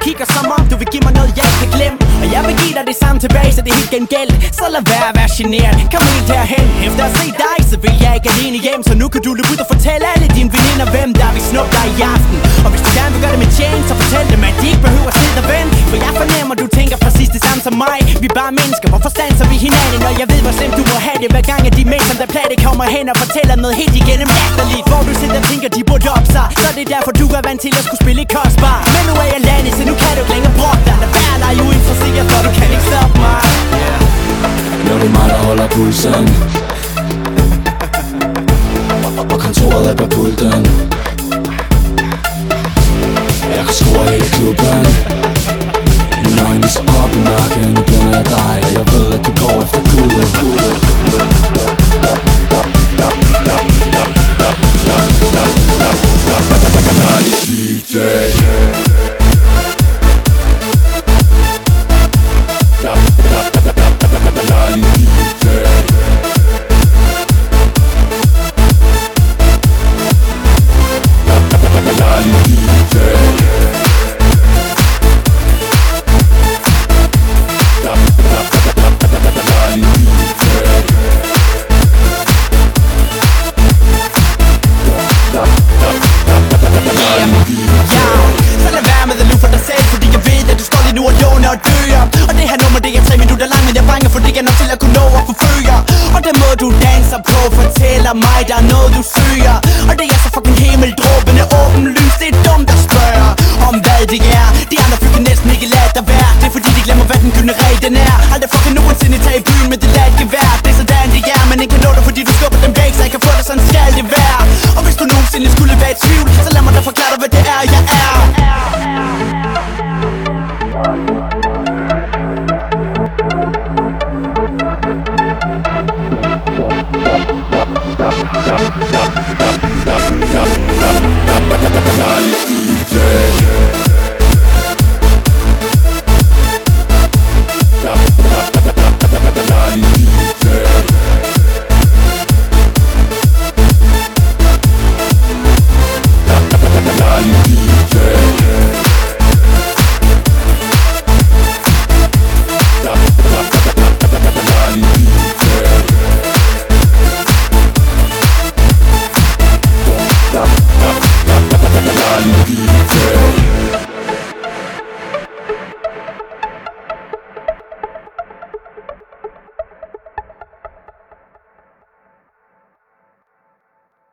kigger som om du vil give mig noget jeg ikke kan glemme. Og jeg vil give dig det samme tilbage, så det er helt gengæld. Så lad være at være generet, kom helt derhen. Efter at se dig, så vil jeg ikke alene hjem. Så nu kan du løbe ud og fortælle alle dine veninder, hvem der vil snuppe dig i aften. Og hvis du gerne vil gøre det med Jane, så fortæl dem, at de ikke behøver at sidde og vente. For jeg fornemmer, du tænker præcis det samme som mig. Vi er bare mennesker, hvorfor standser vi hinanden? Og jeg ved, hvor slemt du må have det, hver gang at de mænd, som der plade kommer hen og fortæller noget helt igennem latterligt. Hvor du sidder og tænker, de burde op sig. Så det er derfor, du er vant til at skulle spille kostbar. Men nu er jeg landet, så nu kan du ikke længere brokke dig. Lad være, lege uinteresseret, for du kan ikke stoppe mig. Når det er mig, der holder pulsen, og kontoret er på pulten. Jeg kan score hele klubben. Mine øjne viser op i mørken. Nu blænder jeg dig, og jeg ved, at du går efter kulden. Og det her nummer, det er 3 minutter lang, men jeg er bange for det er nok til at kunne nå at forfølge. Og den måde du danser på fortæller mig, der er noget du søger. Og det er så fucking himmeldråbende åbenlyst, det er dumt at spørge om hvad det er. De andre fyrer næsten ikke lade dig være. Det er fordi de glemmer hvad den gyldne regel den er. Aldrig fucking nogensinde tage i byen med det lat gevær. Det er sådan det er, men ikke kan nå dig fordi du skubber dem væk, så jeg kan få det sådan skal det være.